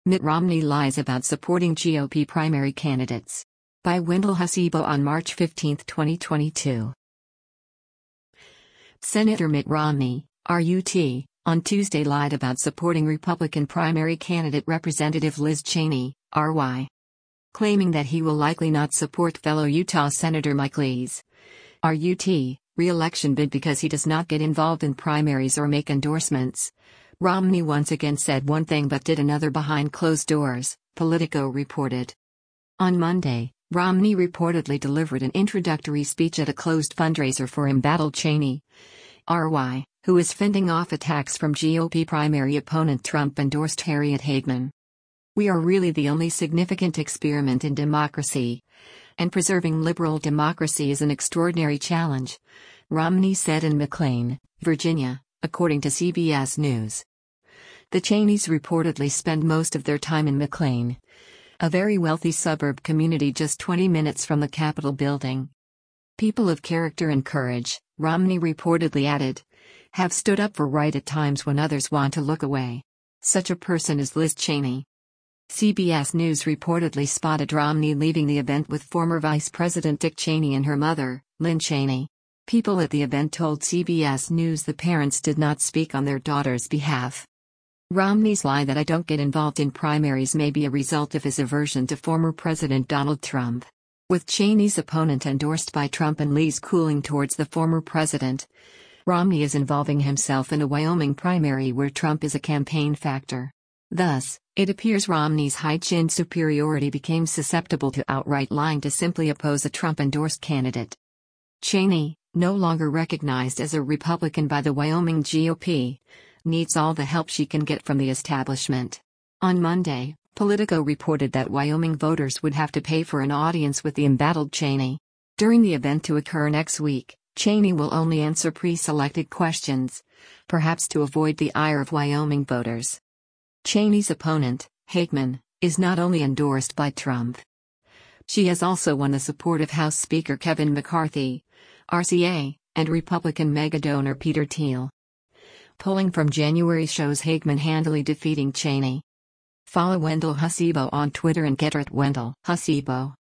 Mitt Romney lies about supporting GOP primary candidates. By Wendell Husibo on March 15, 2022. Senator Mitt Romney, RUT, on Tuesday lied about supporting Republican primary candidate Representative Liz Cheney, RY. Claiming that he will likely not support fellow Utah Senator Mike Lee's RUT re-election bid because he does not get involved in primaries or make endorsements. Romney once again said one thing but did another behind closed doors, Politico reported. On Monday, Romney reportedly delivered an introductory speech at a closed fundraiser for embattled Cheney, RY, who is fending off attacks from GOP primary opponent Trump-endorsed Harriet Hageman. "We are really the only significant experiment in democracy, and preserving liberal democracy is an extraordinary challenge," Romney said in McLean, Virginia, according to CBS News. The Cheneys reportedly spend most of their time in McLean, a very wealthy suburb community just 20 minutes from the Capitol building. "People of character and courage," Romney reportedly added, "have stood up for right at times when others want to look away. Such a person is Liz Cheney." CBS News reportedly spotted Romney leaving the event with former Vice President Dick Cheney and her mother, Lynn Cheney. People at the event told CBS News the parents did not speak on their daughter's behalf. Romney's lie that "I don't get involved in primaries" may be a result of his aversion to former President Donald Trump. With Cheney's opponent endorsed by Trump and Lee's cooling towards the former president, Romney is involving himself in a Wyoming primary where Trump is a campaign factor. Thus, it appears Romney's high-chin superiority became susceptible to outright lying to simply oppose a Trump-endorsed candidate. Cheney, no longer recognized as a Republican by the Wyoming GOP, needs all the help she can get from the establishment. On Monday, Politico reported that Wyoming voters would have to pay for an audience with the embattled Cheney. During the event to occur next week, Cheney will only answer pre-selected questions, perhaps to avoid the ire of Wyoming voters. Cheney's opponent, Hageman, is not only endorsed by Trump. She has also won the support of House Speaker Kevin McCarthy, RCA, and Republican mega-donor Peter Thiel. Polling from January shows Hageman handily defeating Cheney. Follow Wendell Husibo on Twitter and Getter@WendellHusibo.